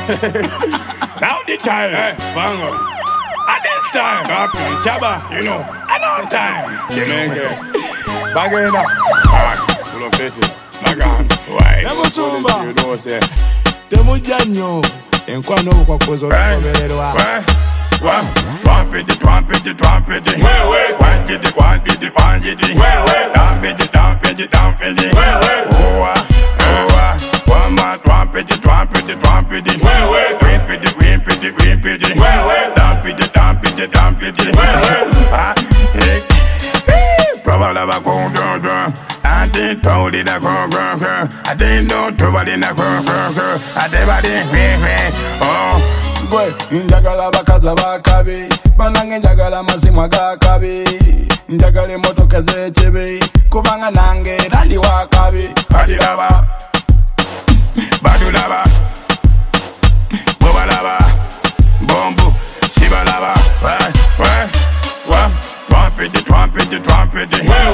Now the time, Fango. At this time, Captain Chaba, you know, another time. Bagay full of it. Magan, why? Never sober. You know, say. Temujanyo. Enkwano kwa kuzo kuberwa. Trumpet. I didn't told it a girl. I didn't know trouble in a girl. I didn't oh. Boy, njagala bakaza bakabi. Banange njagala mazimwa gakabi. Njagala motoka zechebe. Kubanga nange dali wakabi. Badilaba. Bobalaba. Bombu. Shibalaba. Trumpet.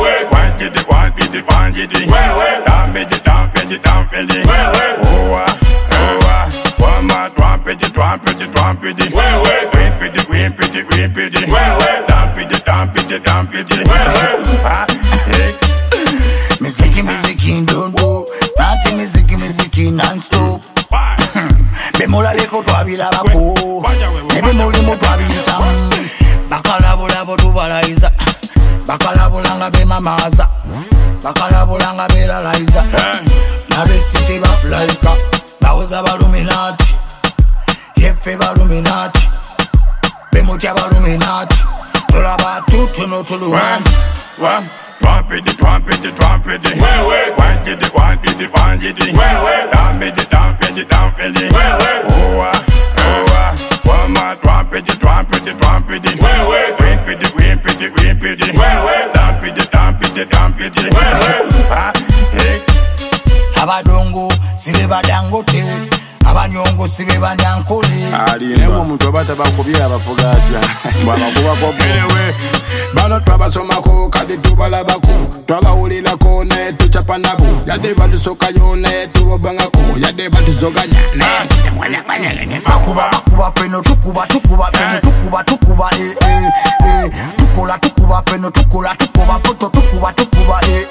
Miziki ndondo. Nati miziki non-stop. Bemola leko twabila bako. Nebe mulimo twabita. Bakalabulabo tubalaiza. Bakalabulanga be mamaza. Bakalabulanga be lalaiza. Nabe city baflaika. Bawuza baluminati. Yefe baluminati. Bemutia baluminati. Tulaba tutu no tuluwanti. Trumpet. Abadongo sibe badangote. Abanyongo sibe banyankole. Newo muntu abata bakubira abafugati. Bwamakuba ko belewe. Bano twabasomako kadi tubalabako. Twabawulirako ne tuchapa nabo. Yadde batusoka yone tubobangako. Yadde batuzoganya. Makuba feno tukuba feno tukuba tukuba tukola feno tukola foto tukuba